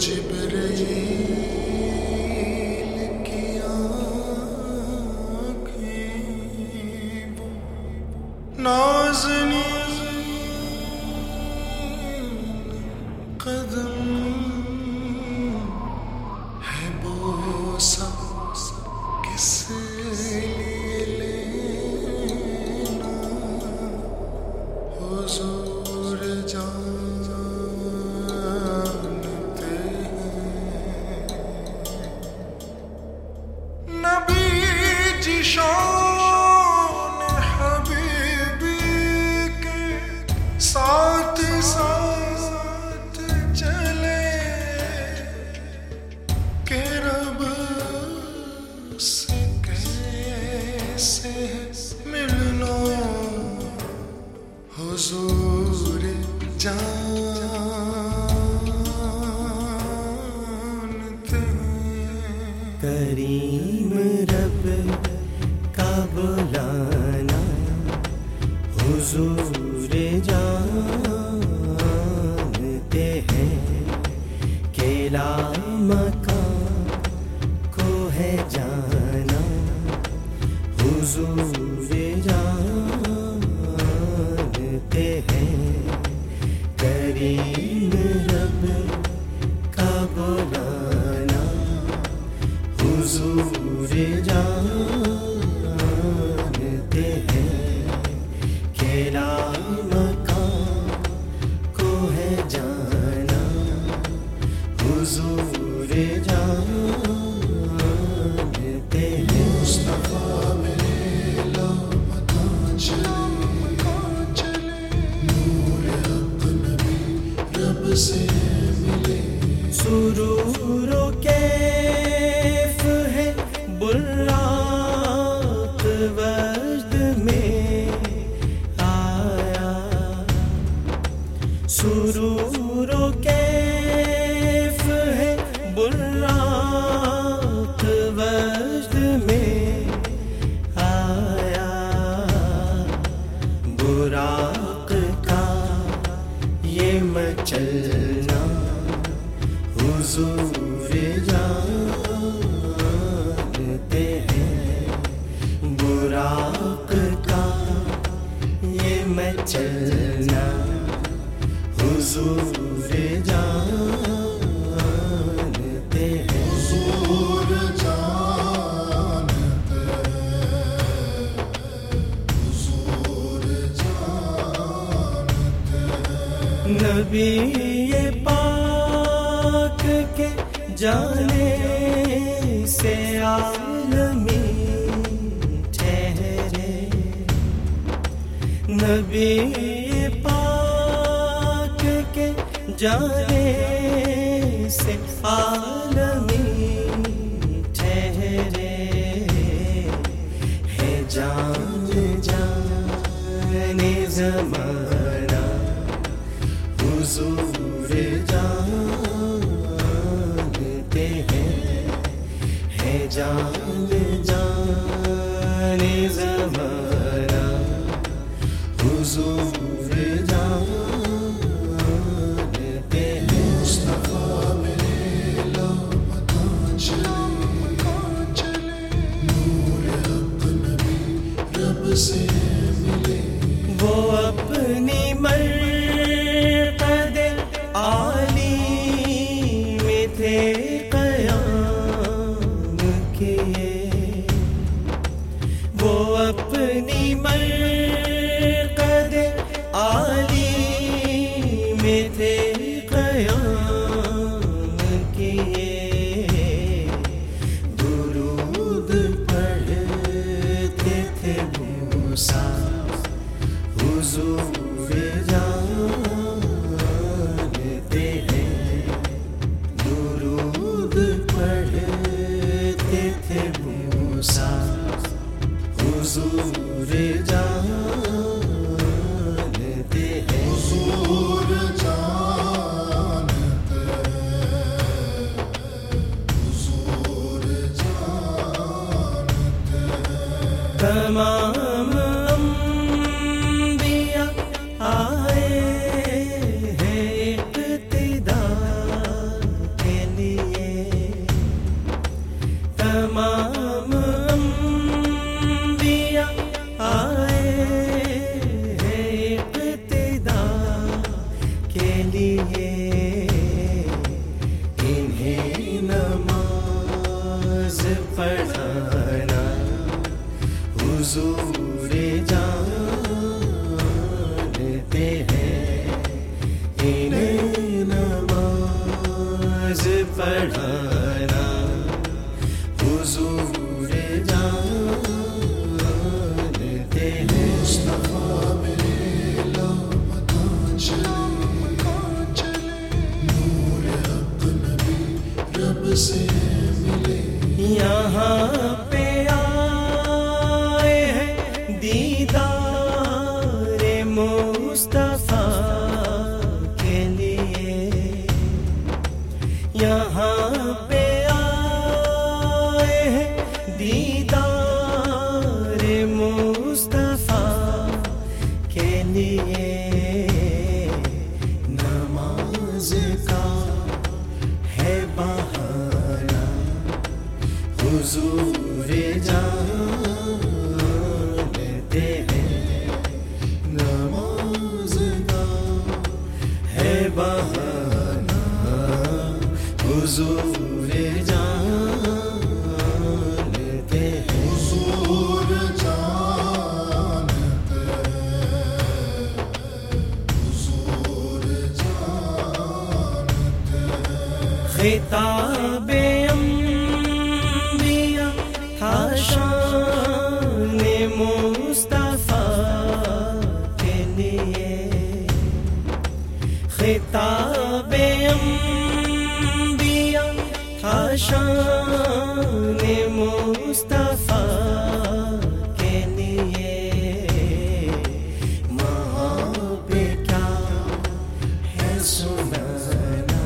جبرائیل کی آنکھیں وہ نازنین قدم ہے بوسہ کس لیے لینا حضور جانتے ہیں نبی جی شان حبیبی کے ساتھ ساتھ چلے کہ رب سے کیسے ملنا حضور جانتے ہیں کریم رب کا بلانا حضور جانتے ہیں کہ لا مکان کو ہے جانا حضور جانتے ہیں کریم رب کا بلانا حضور جانتے ہیں کہ لا مکان کو ہے جانا حضور جانتے ہیں مصطفیٰ میرے لامکان چلے نور حق نبی رب سے ملے سرور و کیف ہے براق وجد میں آیا سرور و کیف ہے براق وجد میں آیا براق کا یہ مچلنا حضور جانتے ہیں براق کا یہ مچلنا حضور جانتے ہیں حضور جانتے حضور جانتے نبی پاک کے جانے سے عالمی ٹھہرے نبی پاک کے جانے سے عالمی ٹھہرے ہے جان جانے زمانہ حضور جانتے ہیں ہے جان جانے زمانہ حضور جانتے ہیں مصطفیٰ میرے لامکان چلے نور حق نبی رب سے ملے وہ اپنی مرقد عالی میں تھے قیام کیے وہ اپنی مرقد عالی میں تھے قیام کیے درود پڑھتے تھے موسیٰ حضور جانتے ہیں درود پڑھتے تھے موسیٰ حضور جانتے ہیں حضور جانتے لیے انہیں نماز پڑھانا حضور جانتے ہیں، انہیں نماز پڑھانا حضور جانتے ہیں۔ مصطفیٰ میرے لامکان چلے، نور حق نبی رب سے ملے، یہاں پہ آئے ہیں دیدار مصطفیٰ کے لیے، یہاں پہ آئے ہیں دیدار مصطفیٰ کے لیے، نماز کا ہے بہانہ حضور جانتے ہیں، نماز کا ہے بہانہ حضور جانتے ہیں۔ حضور جانتے ہیں، حضور جانتے ہیں، خطاب انبیاء تھا شان مصطفیٰ کے لیے، خطاب انبیاء تھا شان مصطفیٰ کے لیے، وہاں پہ کیا ہے سنانا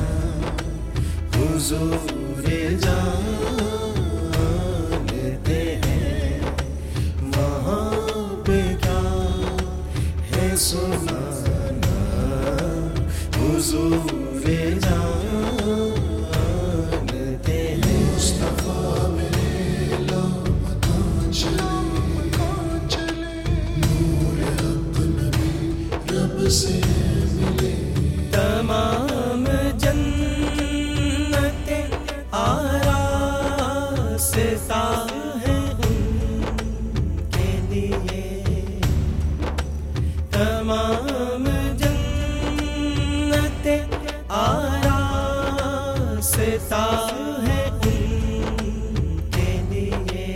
حضور جانتے ہیں، وہاں پہ کیا ہے سنانا حضور جانتے ہیں۔ مصطفیٰ میرے لامکان چلے، نور حق نبی رب سے ملے، تمام جنتیں آراستہ ہیں ان کے لیے، تمام جنتیں آراستہ ہیں ان کے لیے،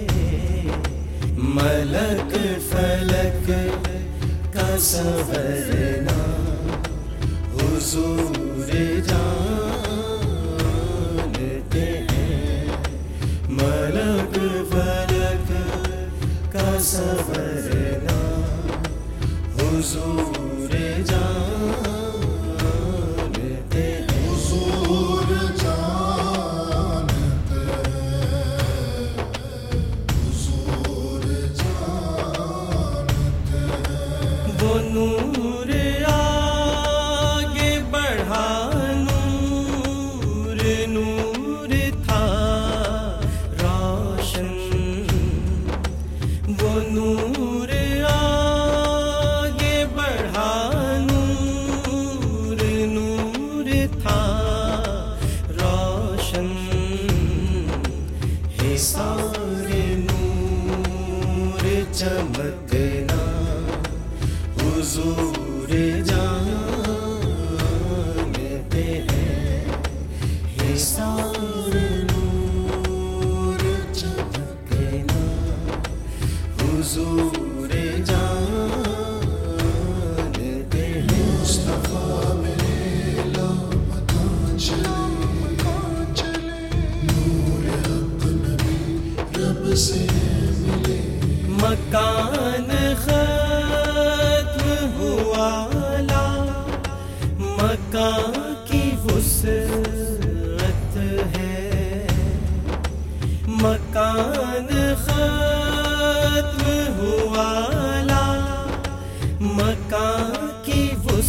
ملک فلک کا سنورنا حضور جانتے ہیں، ملک فلک کا سنورنا حضور جانتے ہیں۔ حضور جانتے ہیں، حضور جانتے ہیں، وہ نور آگے بڑھا، نور نور تھا روشن، وہ نور آگے بڑھا، نور نور تھا روشن، حصار نور چمکنا حضور جانتے ہیں، حصار نور چمکنا حضور جانتے ہیں۔ مصطفیٰ میرے لامکان چلے، نور حق نبی رب سے ملے، مکان ختم ہوا لا، مکان کی وسعت ہے، مکان ختم ہوا لا، مکان کی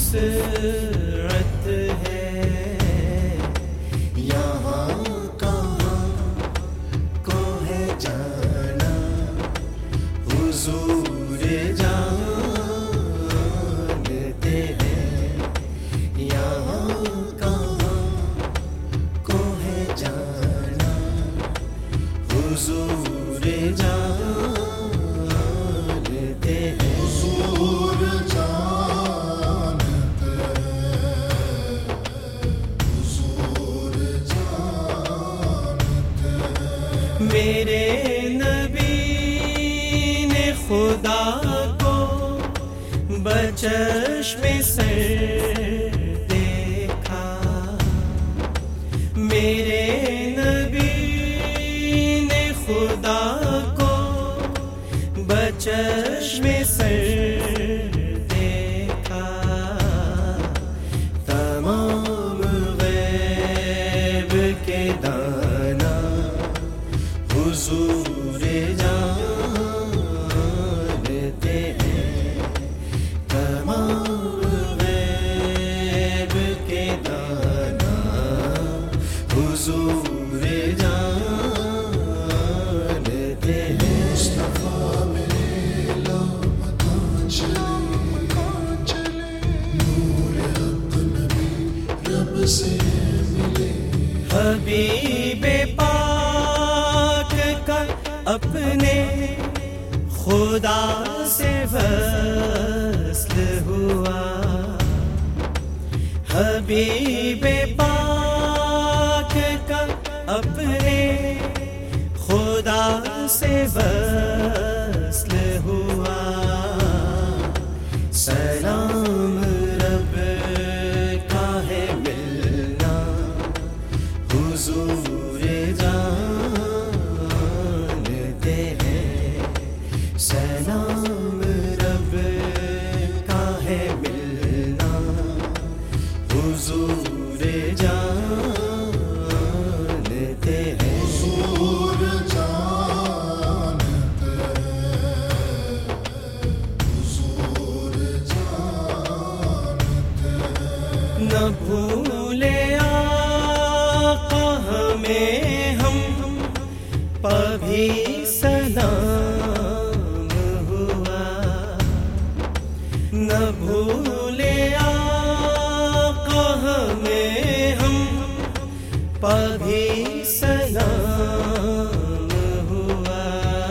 وسعت ہے، یہاں کہاں کو ہے جانا حضور جانتے ہیں، یہاں بچشم سر دیکھا میرے نبی نے خدا کو بچشم سر دیکھا تمام غیب کے دانا حضور جانتے ہیں تمام غیب کے دانا حضور جانتے ہیں مصطفیٰ میرے لامکان چلے نور حق نبی رب سے ملے حبیب پاک کا اپنے خدا سے وصل ہوا حبیب پاک کا اپنے خدا سے وصل ہوا سلام رب کا ہے ملنا حضور جانتے ہیں سلام رب کا ہے ملنا حضور جانتے ہیں حضور جانتے حضور جانتے نہ بھولے آقا ہمیں ہم پبھی سلام ہوا نہ بھولے آقا ہمیں ہم پبھی سلام ہوا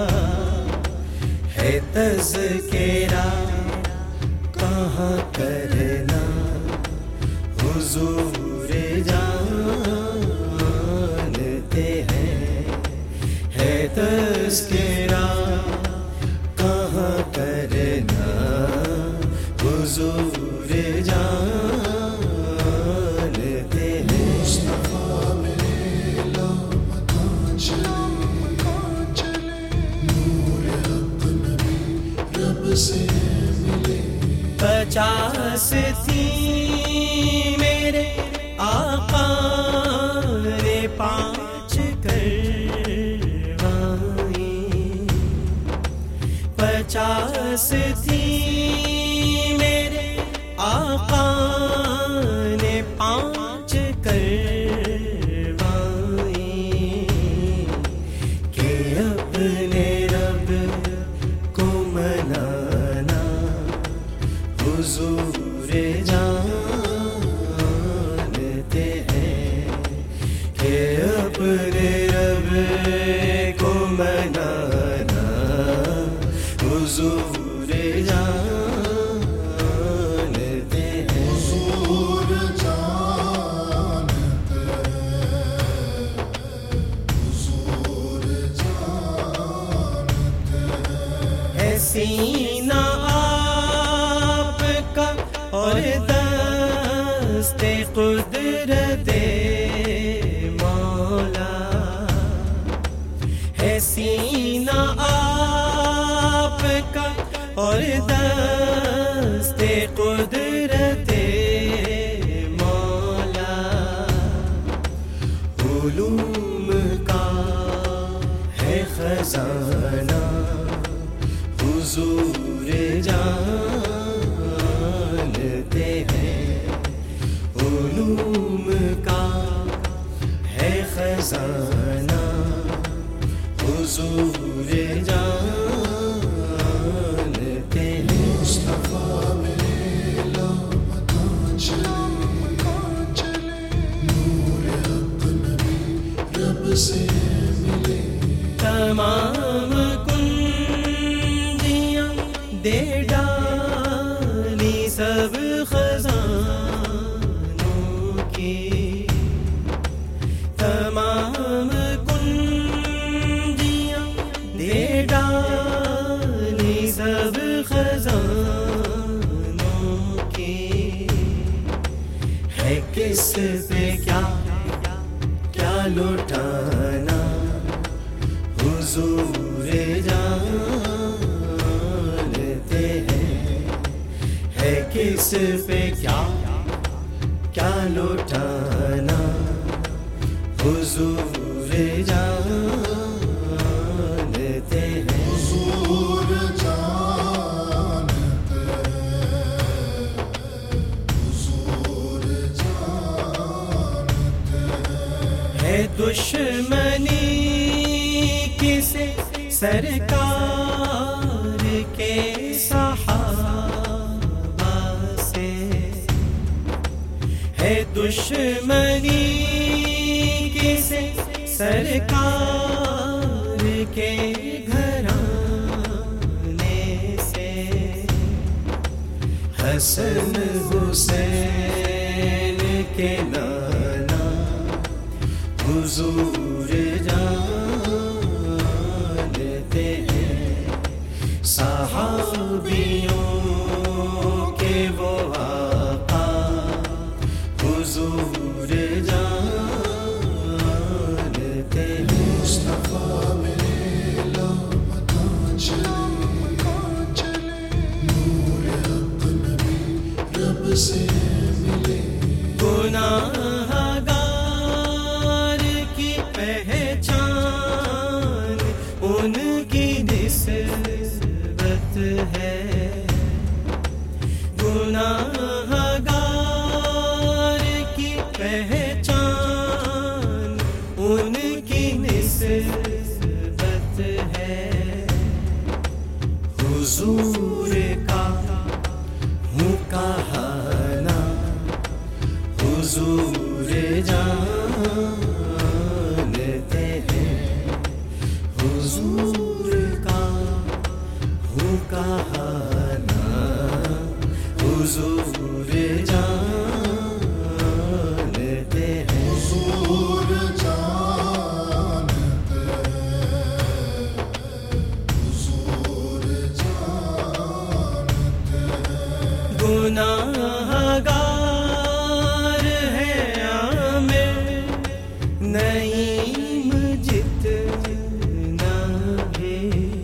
ہے تذکرہ کہاں کرنا حضور جانتے ہیں ہے تذکرہ کہاں کرنا حضور جانتے ہیں مصطفیٰ میرے لامکان چلے نور حق نبی رب سے ملے 50 تھی میرے آقا نے 5 کروائی 50 تھی میرے آقا نے 5 کروائی کہ اپنے رب کو منانا حضور جانتے ہیں کہ اپنے رب کو منانا حضور جانتے ہیں حضور جانتے حضور جانتے ہے سینہ آپ کا اور دست قدرت مولا ہے سینہ آپ کا اور دست قدرت مولا علوم کا ہے خزانہ حضور جانتے ہیں علوم کا ہے خزانہ حضور جانتے ہیں مصطفیٰ میرے لامکان چلے نور حق نبی رب سے ملے تمام کنجیاں دے ڈالی سب خزانوں کی تمام کنجیاں دے ڈالی سب خزانوں کس پہ کیا کیا لوٹانا حضور جانتے ہیں، ہے کس پہ کیا کیا لوٹانا حضور جانتے ہیں، حضور جانتے ہیں، حضور جانتے ہیں۔ ہے دشمنی کسے سرکار کے صحابہ سے، ہے دشمنی کسے سرکار کے گھرانے سے، حسن حسین کے نانا حضور جانتے ہیں، صحابیوں کے وہ آقا حضور جانتے ہیں، مصطفیٰ میرے لامکاں چلے، نور حق نبی رب سے ملے، گناہ گار کی پہچان ان کی نسبت ہے، گناہ گار کی پہچان ان کی نسبت ہے، حضور کا ہوں کہانا حضور جانتے ہیں، حضور کا ہوں کہانا حضور جانتے ہیں، حضور جانتے ہیں، حضور جانتے ہیں۔ گناہ گار ہے عامر نعیم جتنا بھی،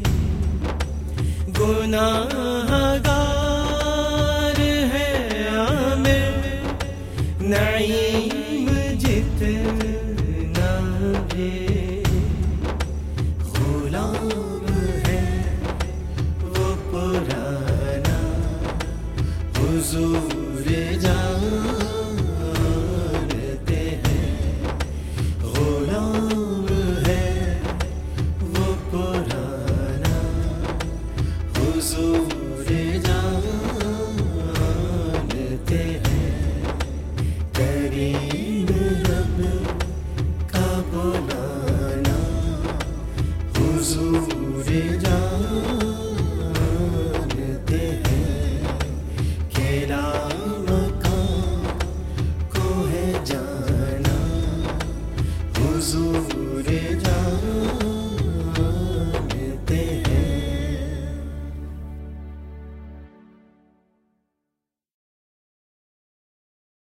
گناہ گار ہے عامر نعیم جتنا بھی، غلام ہے وہ پرانا حضور جانتے ہیں، غلام ہے وہ پرانا حضور جانتے ہیں، کریم رب کا بلانا حضور جانتے ہیں، کھیلا مکان کو ہے جانا حضور